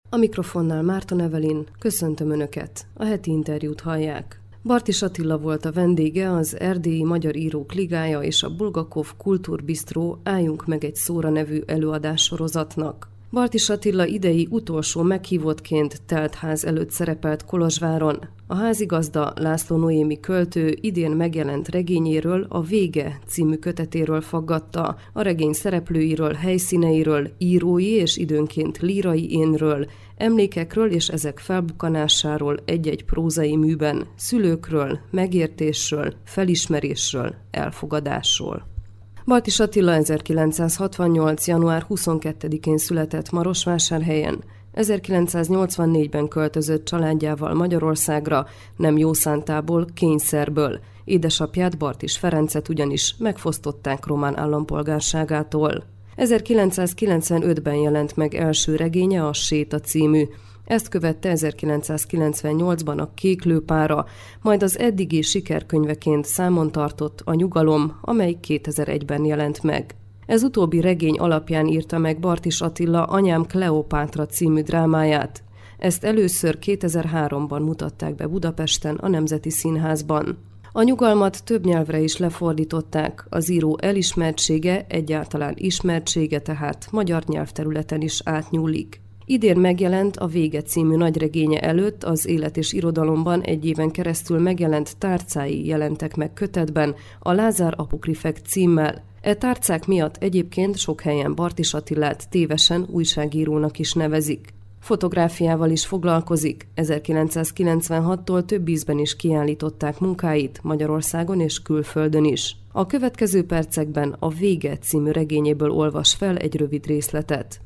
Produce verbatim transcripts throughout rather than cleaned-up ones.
A mikrofonnál Márton Evelyn, köszöntöm Önöket, a heti interjút hallják. Bartis Attila volt a vendége az Erdélyi Magyar Írók Ligája és a Bulgakov Kultúrbisztró Álljunk meg egy szóra nevű előadássorozatnak. Bartis Attila idei utolsó meghívottként teltház előtt szerepelt Kolozsváron. A házigazda László Noémi költő idén megjelent regényéről, a Vége című kötetéről faggatta, a regény szereplőiről, helyszíneiről, írói és időnként lírai énről, emlékekről és ezek felbukkanásáról egy-egy prózai műben, szülőkről, megértésről, felismerésről, elfogadásról. Bartis Attila ezerkilencszázhatvannyolc. január huszonkettedikén született Marosvásárhelyen. ezerkilencszáznyolcvannégyben költözött családjával Magyarországra, nem jó szántából, kényszerből. Édesapját, Bartis Ferencet ugyanis megfosztották román állampolgárságától. ezerkilencszázkilencvenötben jelent meg első regénye, a Séta című. Ezt követte ezerkilencszázkilencvennyolcban a Kéklőpára, majd az eddigi sikerkönyveként számon tartott a Nyugalom, amely kétezer-egyben jelent meg. Ez utóbbi regény alapján írta meg Bartis Attila Anyám Kleopátra című drámáját. Ezt először kétezer-háromban mutatták be Budapesten a Nemzeti Színházban. A Nyugalmat több nyelvre is lefordították, az író elismertsége, egyáltalán ismertsége tehát magyar nyelvterületen is átnyúlik. Idén megjelent a Vége című nagyregénye előtt az Élet és Irodalomban egy éven keresztül megjelent tárcái jelentek meg kötetben, a Lázár Apokrifek címmel. E tárcák miatt egyébként sok helyen Bartis Attilát tévesen újságírónak is nevezik. Fotográfiával is foglalkozik, ezerkilencszázkilencvenhattól több ízben is kiállították munkáit Magyarországon és külföldön is. A következő percekben a Vége című regényéből olvas fel egy rövid részletet.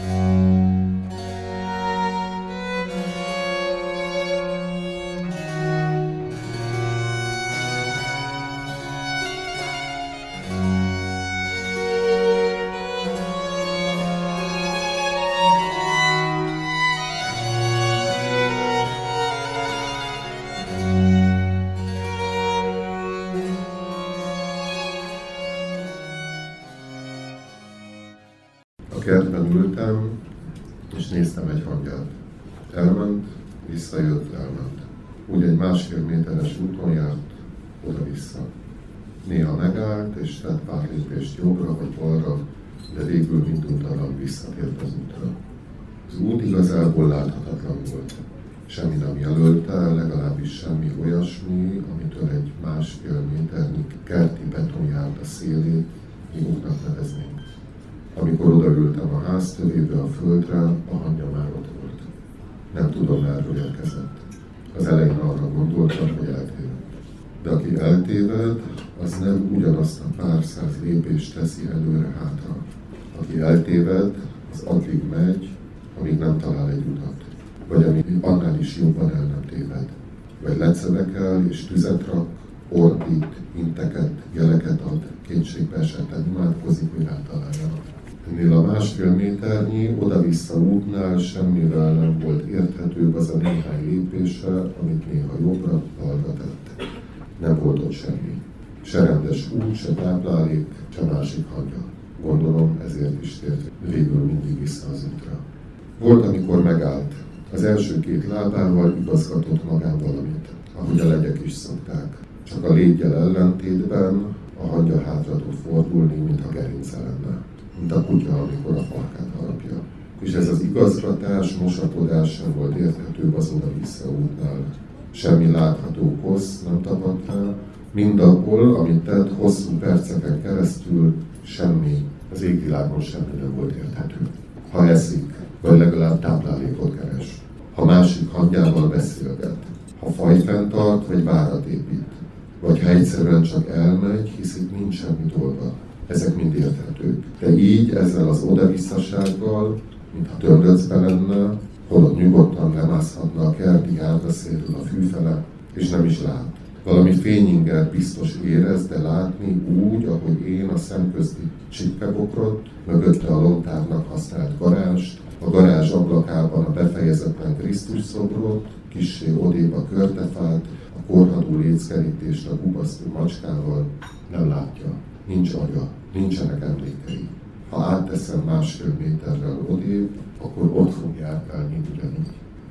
Kertben ültem, és néztem egy hangját. Elment, visszajött, elment. Úgy egy másfél méteres úton járt, oda-vissza. Néha megállt, és tett pár lépést jobbra vagy balra, de végül minduntalan visszatért az útra. Az út igazából láthatatlan volt. Semmi nem jelölte, legalábbis semmi olyasmi, amitől egy másfél méternyi kerti beton járt a szélét, mi útnak neveznénk. Amikor odaültem a ház tövébe a földre, a hangja már ott volt. Nem tudom, merről érkezett. Az elején arra gondoltam, hogy eltéved. De aki eltéved, az nem ugyanazt a pár száz lépést teszi előre-hátra. Aki eltéved, az addig megy, amíg nem talál egy utat. Vagy amíg annál is jobban el nem téved. Vagy lecedekel és tüzet rak, ordít, inteket, jeleket ad, kétségbe esetten imádkozik, hogy rátaláljanak. Ennél a másfél méternyi, oda-vissza útnál semmivel nem volt érthetőbb az a néhány lépése, amit néha jobbra, balra tett. Nem volt ott semmi. Se rendes út, se táplálék, se másik hangja. Gondolom, ezért is tért végül mindig vissza az útra. Volt, amikor megállt. Az első két lábával igazgatott magán valamit, ahogy a legyek is szokták. Csak a létgyel ellentétben a hangya hátra tud fordulni, mintha gerince lenne. Mint a kutya, amikor a farkát harapja. És ez az igazgatás, mosatodás sem volt érthetőbb az oda-vissza útnál. Semmi látható kosz nem tapadt rá, mindahol, amit tett hosszú perceken keresztül, semmi, az égvilágon semmi nem volt érthető. Ha eszik, vagy legalább táplálékot keres. Ha másik hangjával beszélget. Ha fajfent tart, vagy várat épít. Vagy ha egyszerűen csak elmegy, hisz itt nincs semmi dolga. Ezek mind érthetők. De így, ezzel az oda-visszasággal, mintha törlöcbe lenne, holott nyugodtan lemászhatna a kerti árbeszélről a fűfele, és nem is lát. Valami fényinger biztos érez, de látni úgy, ahogy én a szemközti csippebokrot, mögötte a lontárnak használt garást, a garázs ablakában a befejezetlen Krisztus szobrot, kissé odébb a körtefát, a korhadó léckerítést a gubasztó macskával, nem látja. Nincs agya, nincsenek emlékei. Ha átteszem másfél méterrel odébb, akkor ott fog járkálni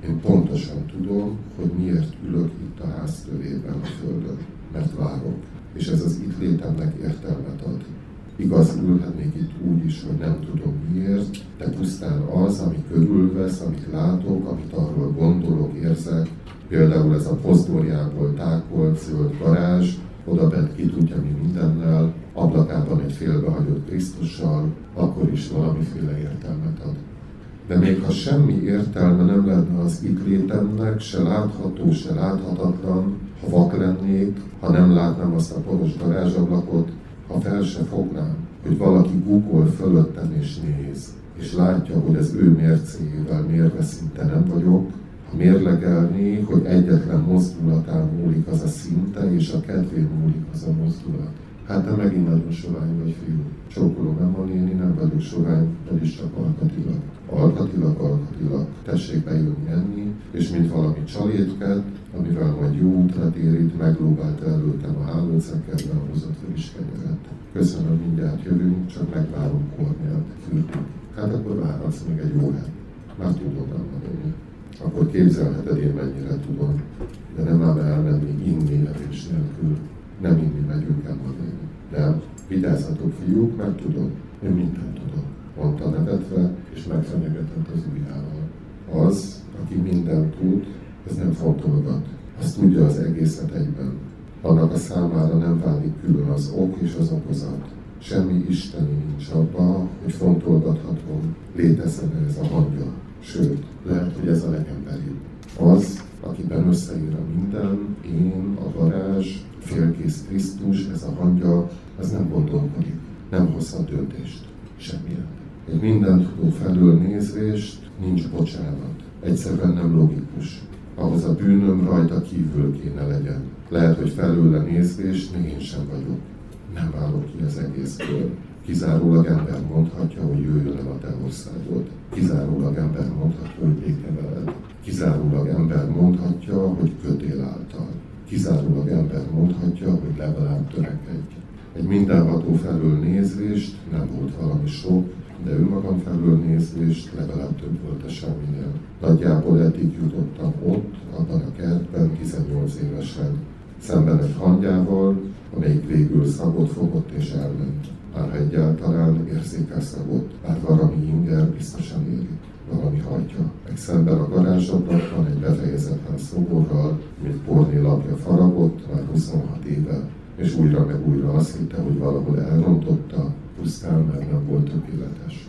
Én pontosan tudom, hogy miért ülök itt a háztövében a földön, mert várok. És ez az itt létemnek értelmet ad. Igaz, ülhetnék itt úgy is, hogy nem tudom miért, de pusztán az, ami körülvesz, amit látok, amit arról gondolok, érzek, például ez a Pozdorjából tákolt zöld garázs, oda bent ki tudja mi mindennel, ablakában egy félbehagyott Krisztussal, akkor is valamiféle értelmet ad. De még ha semmi értelme nem lenne az itt létemnek, se látható, se láthatatlan, ha vak lennék, ha nem látnám azt a poros garázsablakot, ha fel se fognám, hogy valaki Google fölöttem és néz, és látja, hogy az ő mércéjével mérve szinte nem vagyok, ha mérlegelné, hogy egyetlen mozdulatán múlik az a szinte, és a kedvén múlik az a mozdulat. Hát te megint nagyon sovány vagy, fiú. Csókolom, nem a néni, nem vagyok sovány, vagyis csak alkatilag. Alkatilag, alkatilag. Tessék bejönni enni, és mint valami csalétket, amivel majd jó útra térít, meglógált előttem a hálócekkedben, hozott fel is kenyeret. Köszönöm, mindjárt jövünk, csak megvárom Kornélt, fürdik. Hát akkor várhatsz még egy órát. Már tudod, nem a néni. Akkor képzelheted, én mennyire tudom, de nem ám elmenni inni evés nélkül. Nem inni megyünk el mondani. De vigyázzatok, fiúk, mert tudom, én mindent tudom. Mondta nevetve, és megfenyegetett az ujjával. Az, aki mindent tud, ez nem fontolgat. Azt tudja az egészet egyben. Annak a számára nem válik külön az ok és az okozat. Semmi isteni nincs abban, hogy fontolgathatom, létezzen ez a hangja. Sőt, lehet, hogy ez a legemberibb. Az, akiben összeír a minden, én, a varázs, félkész Krisztus, ez a hangya, az nem gondolkodik, nem hozhat döntést, semmilyen. Egy mindentudó felől nézvést nincs bocsánat, egyszerűen nem logikus. Ahhoz a bűnöm rajta kívül kéne legyen. Lehet, hogy felőle nézvést még én sem vagyok. Nem válok ki az egészből. Kizárólag ember mondhatja, hogy jöjjön el a te országod. Kizárólag ember mondhatja, hogy béke veled. Kizárólag ember mondhatja, hogy kötél által. Kizárólag ember mondhatja, hogy legalább törekedj. Egy mindenható felől nézvést nem volt valami sok, de önmagam felől nézvést legalább több volt a semminél. Nagyjából eddig jutottam ott, abban a kertben, tizennyolc évesen, szemben egy hangyával, amelyik végül szagot fogott és elment. Már ha egyáltalán érzékel szagot, bár valami inger biztosan éri, valami hajtja. Meg szemben a garázsablakban egy befejezetlen szoborral, mint porné lapja faragott, már huszonhat éve, és újra meg újra azt hitte, hogy valahol elrontotta, pusztán mert nem volt tökéletes.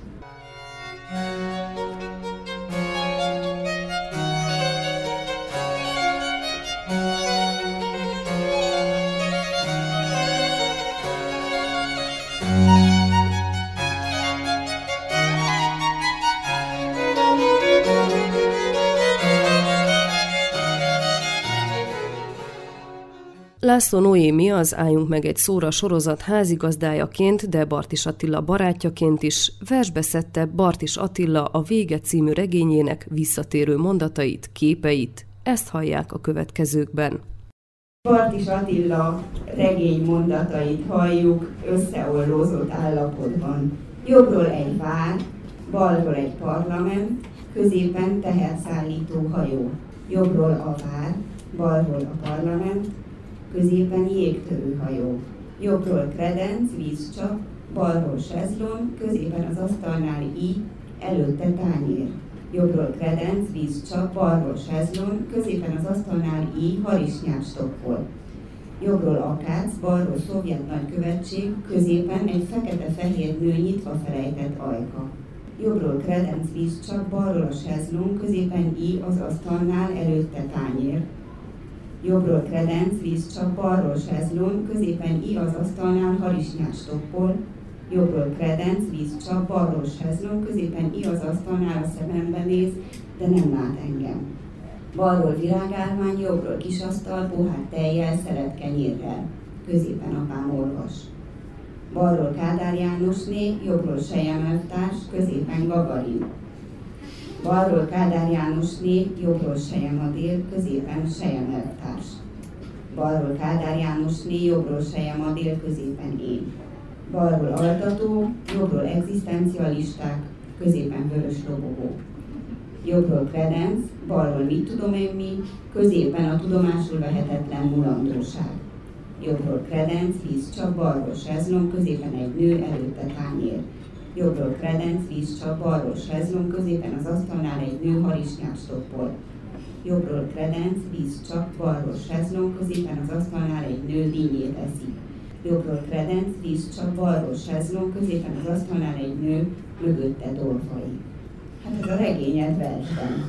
László Noémi az Álljunk meg egy szóra sorozat házigazdájaként, de Bartis Attila barátjaként is versbe szedte Bartis Attila a Vége című regényének visszatérő mondatait, képeit. Ezt hallják a következőkben. Bartis Attila regény mondatait halljuk összeollózott állapotban. Jobbról egy vár, balról egy parlament, középen teherszállító hajó. Jobbról a vár, balról a parlament, középen jégtörőhajó. Jobbról kredenc, vízcsap, balról sezlon, középen az asztalnál íj, előtte tányér. Jobbról kredenc, vízcsap, balról sezlon, középen az asztalnál íj, harisnyás stoppol. Jobbról akác, balról szovjet nagykövetség, középen egy fekete-fehér nő nyitva felejtett ajka. Jobbról kredenc, vízcsap, balról a sezlon, középen íj, az asztalnál, előtte tányér. Jobbról kredenc, vízcsap, balról sezlon, középen íj, az asztalnál, harisnyás stoppol. Jobbról kredenc, vízcsap, balról sezlon, középen íj, az asztalnál, a szemembe néz, de nem lát engem. Balról virágálmány, jobbról kisasztal, pohár tejjel, szelet kenyérrel. Középen apám olvas. Balról Kádár Jánosné, jobbról Sejem elvtárs, középen Gagarin. Balról Kádár Jánosné, jobbról Sejem Adél, középen Sejem elvtárs. Balról Kádár Jánosné, jobbról Sejem Adél, középen én. Balról altató, jobbról egzisztencialisták, középen vörös lobogó. jobbról kredenc, balról mit tudom én mi, középen a tudomásul vehetetlen mulandóság. Jobbról kredenc, vízcsap, balról sezlong, középen egy nő, előtte tányér. Jobbról kredenc, vízcsap, balról sezlong, középen az asztalnál egy nő, harisnyát stoppol. Jobbról kredenc, vízcsap, balról sezlong, középen az asztalnál egy nő, dinnyét eszik. Jobbról kredenc, vízcsap, balról sezlong, középen az asztalnál egy nő, mögötte dolfai. Hát ez a regényed versben.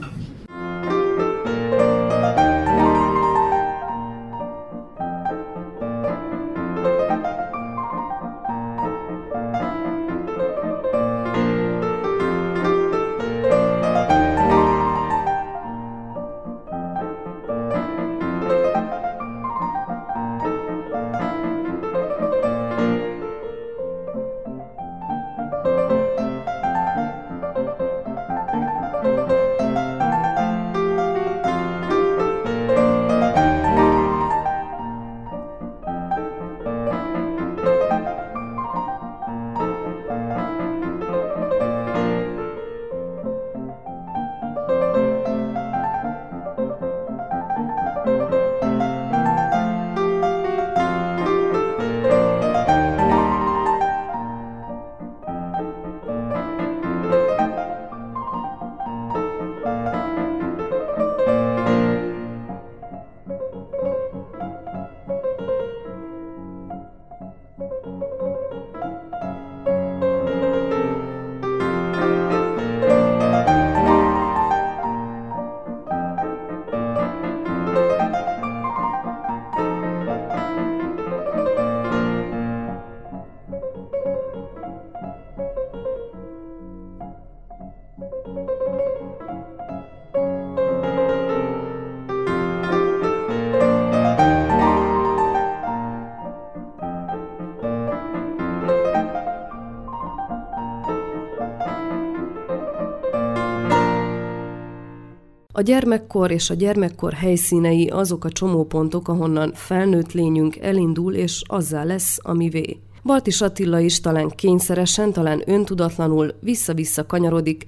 A gyermekkor és a gyermekkor helyszínei azok a csomópontok, ahonnan felnőtt lényünk elindul, és azzá lesz, amivé. Baltis Attila is talán kényszeresen, talán öntudatlanul vissza-vissza kanyarodik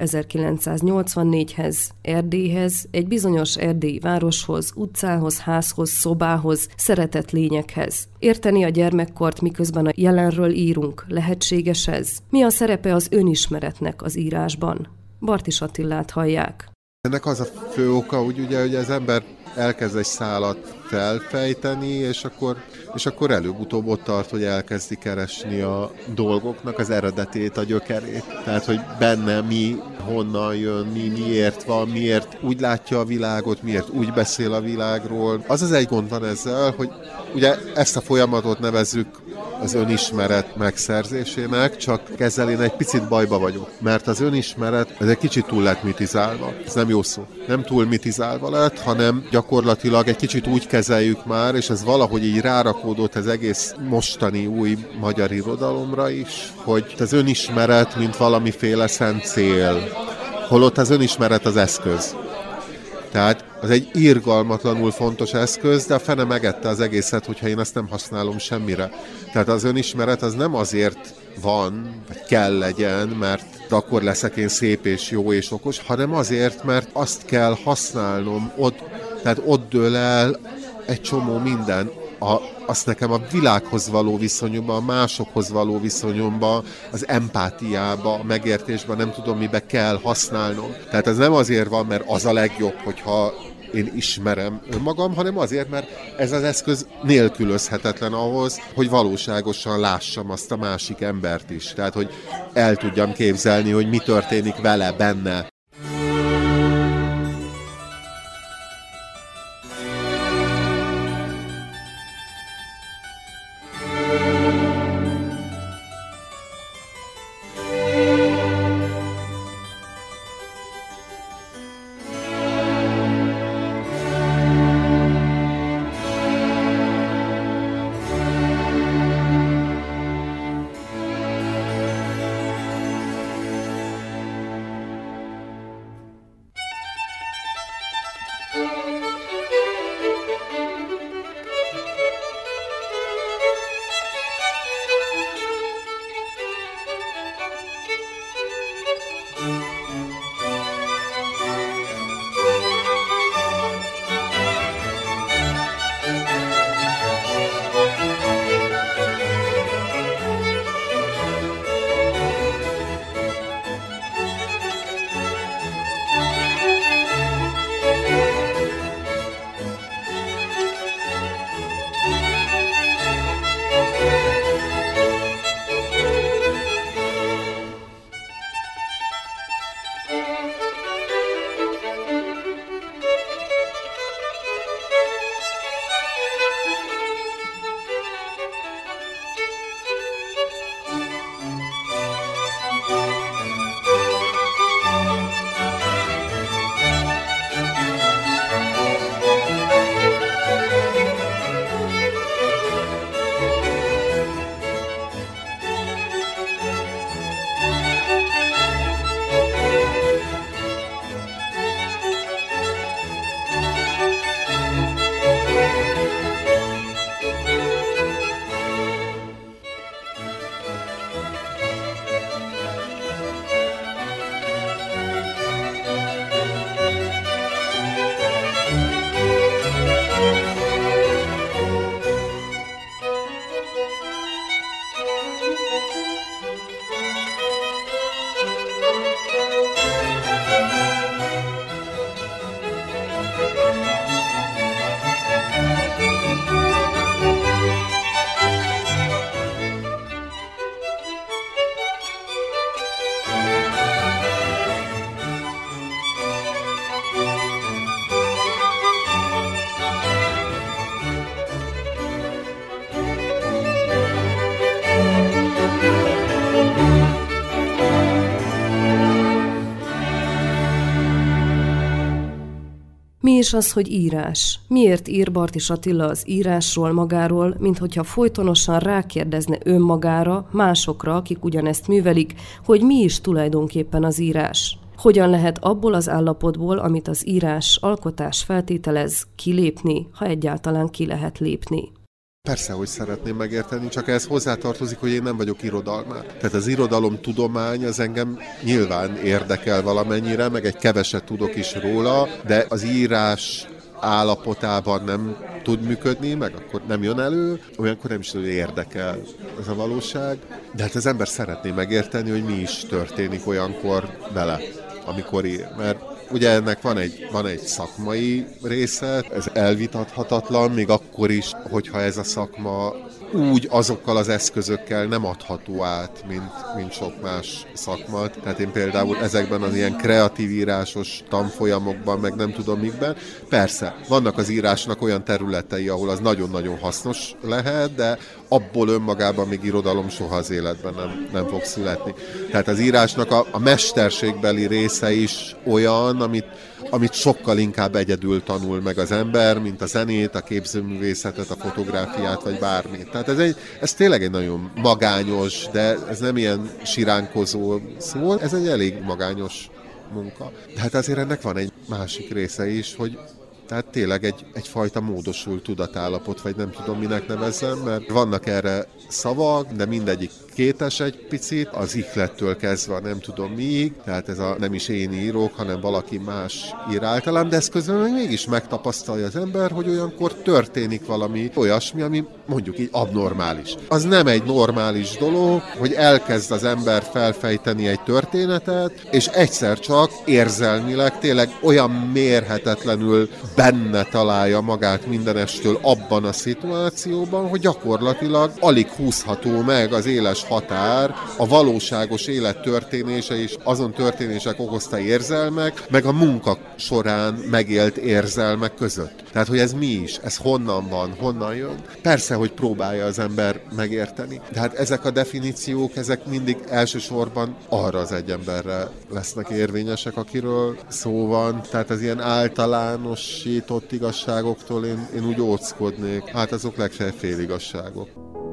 ezerkilencszáznyolcvannégyhez, Erdélyhez, egy bizonyos erdélyi városhoz, utcához, házhoz, szobához, szeretett lényekhez. Érteni a gyermekkort, miközben a jelenről írunk, lehetséges ez? Mi a szerepe az önismeretnek az írásban? Baltis Attilát hallják. Ennek az a fő oka, úgy ugye, hogy az ember elkezd egy szálat felfejteni, és akkor, és akkor előbb-utóbb ott tart, hogy elkezdi keresni a dolgoknak az eredetét, a gyökerét. Tehát, hogy benne mi, honnan jön, mi, miért van, miért úgy látja a világot, miért úgy beszél a világról. Az az egy gond van ezzel, hogy ugye ezt a folyamatot nevezzük az önismeret megszerzésének, csak ezzel én egy picit bajba vagyok. Mert az önismeret, ez egy kicsit túl lett mitizálva. Ez nem jó szó. Nem túl mitizálva lett, hanem gyakorlatilag egy kicsit úgy kezeljük már, és ez valahogy így rárakódott az egész mostani új magyar irodalomra is, hogy az önismeret, mint valamiféle szent cél. Holott az önismeret az eszköz. Tehát az egy irgalmatlanul fontos eszköz, de a fene megette az egészet, hogyha én ezt nem használom semmire. Tehát az önismeret az nem azért van, vagy kell legyen, mert akkor leszek én szép és jó és okos, hanem azért, mert azt kell használnom, ott, tehát ott dől el egy csomó minden. A, azt nekem a világhoz való viszonyomban, a másokhoz való viszonyomban, az empátiába, a megértésben, nem tudom mibe kell használnom. Tehát ez nem azért van, mert az a legjobb, hogyha én ismerem önmagam, hanem azért, mert ez az eszköz nélkülözhetetlen ahhoz, hogy valóságosan lássam azt a másik embert is. Tehát, hogy el tudjam képzelni, hogy mi történik vele, benne. Mi is az, hogy írás? Miért ír Bartis Attila az írásról magáról, mint hogyha folytonosan rákérdezne önmagára, másokra, akik ugyanezt művelik, hogy mi is tulajdonképpen az írás? Hogyan lehet abból az állapotból, amit az írás, alkotás feltételez, kilépni, ha egyáltalán ki lehet lépni? Persze, hogy szeretném megérteni, csak ehhez hozzátartozik, hogy én nem vagyok irodalmár. Tehát az irodalom tudomány az engem nyilván érdekel valamennyire, meg egy keveset tudok is róla, de az írás állapotában nem tud működni, meg akkor nem jön elő, olyankor nem is tud, hogy érdekel ez a valóság. De hát az ember szeretné megérteni, hogy mi is történik olyankor vele, amikor ír. Mert ugye ennek van egy, van egy szakmai része, ez elvitathatatlan, még akkor is, hogyha ez a szakma úgy azokkal az eszközökkel nem adható át, mint, mint sok más szakma. Tehát én például ezekben az ilyen kreatív írásos tanfolyamokban, meg nem tudom mikben, persze, vannak az írásnak olyan területei, ahol az nagyon-nagyon hasznos lehet, de abból önmagában még irodalom soha az életben nem, nem fog születni. Tehát az írásnak a, a mesterségbeli része is olyan, amit, amit sokkal inkább egyedül tanul meg az ember, mint a zenét, a képzőművészetet, a fotográfiát, vagy bármit. Tehát ez, egy, ez tényleg egy nagyon magányos, de ez nem ilyen siránkozó szó, ez egy elég magányos munka. De hát azért ennek van egy másik része is, hogy tehát tényleg egy, egyfajta módosult tudatállapot, vagy nem tudom minek nevezzem, mert vannak erre szavak, de mindegyik kétes egy picit, az ihlettől kezdve nem tudom miig, tehát ez a nem is én írok, hanem valaki más ír általán, de ezt közben meg mégis megtapasztalja az ember, hogy olyankor történik valami olyasmi, ami mondjuk így abnormális. Az nem egy normális dolog, hogy elkezd az ember felfejteni egy történetet, és egyszer csak érzelmileg tényleg olyan mérhetetlenül benne találja magát mindenestől abban a szituációban, hogy gyakorlatilag alig húzható meg az éles határ a valóságos élet történése és azon történések okozta érzelmek, meg a munka során megélt érzelmek között. Tehát, hogy ez mi is, ez honnan van, honnan jön. Persze, hogy próbálja az ember megérteni. De hát ezek a definíciók, ezek mindig elsősorban arra az egy emberre lesznek érvényesek, akiről szó van. Tehát az ilyen általánosított igazságoktól én, én úgy óckodnék. Hát azok legfeljebb féligazságok.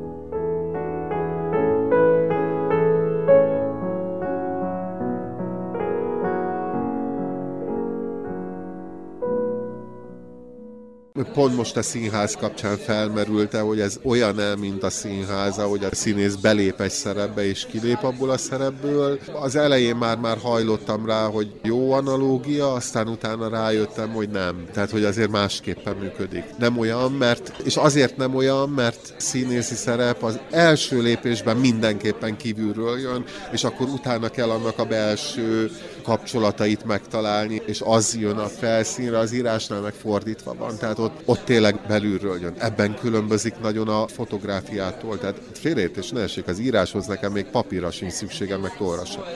Pont most a színház kapcsán felmerült-e, hogy ez olyan-e, mint a színház, hogy a színész belép egy szerepbe és kilép abból a szerepből. Az elején már-már hajlottam rá, hogy jó analógia, aztán utána rájöttem, hogy nem. Tehát, hogy azért másképpen működik. Nem olyan, mert, és azért nem olyan, mert színészi szerep az első lépésben mindenképpen kívülről jön, és akkor utána kell annak a belső kapcsolatait megtalálni, és az jön a felszínre, az írásnál meg fordítva van. Tehát ott, ott tényleg belülről jön. Ebben különbözik nagyon a fotográfiától. Tehát félreértés ne essék, az íráshoz nekem még papírra sincs szükségem, meg tollra sem.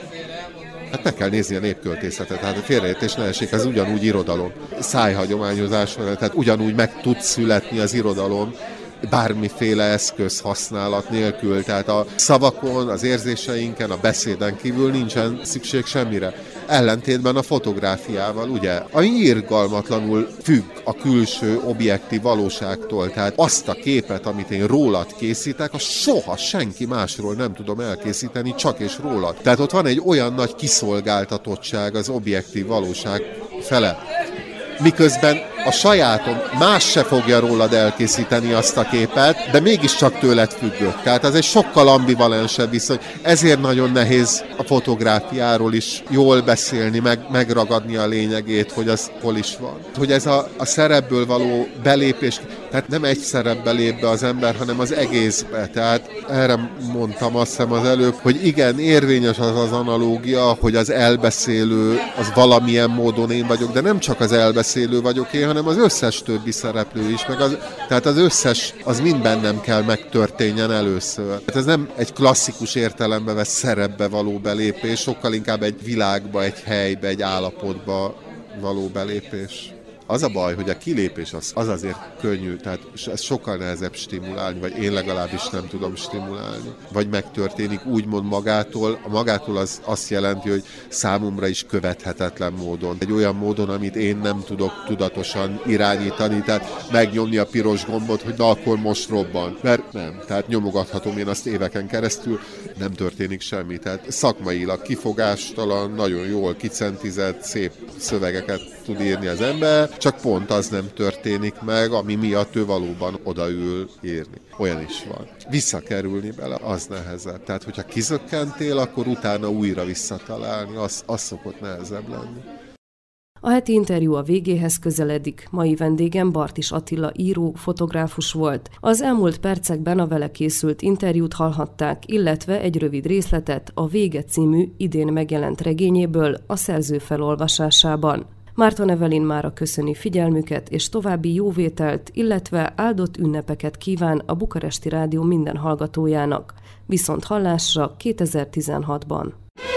Hát meg kell nézni a népköltészetet, hát félreértés ne essék, az ugyanúgy irodalom. Szájhagyományozás, tehát ugyanúgy meg tud születni az irodalom, bármiféle eszköz használat nélkül, tehát a szavakon, az érzéseinken, a beszéden kívül nincsen szükség semmire. Ellentétben a fotográfiával, ugye, ami irgalmatlanul függ a külső objektív valóságtól, tehát azt a képet, amit én rólad készítek, azt soha senki másról nem tudom elkészíteni, csak és rólad. Tehát ott van egy olyan nagy kiszolgáltatottság az objektív valóság fele. Miközben a sajátom más se fogja rólad elkészíteni azt a képet, de mégiscsak tőled függök. Tehát ez egy sokkal ambivalensebb viszony. Ezért nagyon nehéz a fotográfiáról is jól beszélni, meg, megragadni a lényegét, hogy az hol is van. Hogy ez a, a szerepből való belépés, tehát nem egy szerepbe lép be az ember, hanem az egészbe. Tehát erre mondtam azt hiszem az előbb, hogy igen, érvényes az az analógia, hogy az elbeszélő az valamilyen módon én vagyok, de nem csak az elbeszélő vagyok én, hanem az összes többi szereplő is, meg az, tehát az összes, az mind bennem kell megtörténjen először. Tehát ez nem egy klasszikus értelembe vett szerepbe való belépés, sokkal inkább egy világba, egy helybe, egy állapotba való belépés. Az a baj, hogy a kilépés az, az azért könnyű, tehát ez sokkal nehezebb stimulálni, vagy én legalábbis nem tudom stimulálni. Vagy megtörténik úgymond magától. A magától az azt jelenti, hogy számomra is követhetetlen módon. Egy olyan módon, amit én nem tudok tudatosan irányítani, tehát megnyomni a piros gombot, hogy na akkor most robban. Mert nem, tehát nyomogathatom én azt éveken keresztül, nem történik semmi. Tehát szakmailag kifogástalan, nagyon jól kicentizett, szép szövegeket tud írni az ember, csak pont az nem történik meg, ami miatt ő valóban odaül írni. Olyan is van. Visszakerülni bele, az nehezebb. Tehát, hogyha kizökkentél, akkor utána újra visszatalálni, az, az szokott nehezebb lenni. A heti interjú a végéhez közeledik. Mai vendégem Bartis Attila író, fotográfus volt. Az elmúlt percekben a vele készült interjút hallhatták, illetve egy rövid részletet a Vége című idén megjelent regényéből a szerző felolvasásában. Márton Evelyn mára köszöni figyelmüket és további jóvételt, illetve áldott ünnepeket kíván a Bukaresti Rádió minden hallgatójának. Viszont hallásra kétezer-tizenhatban.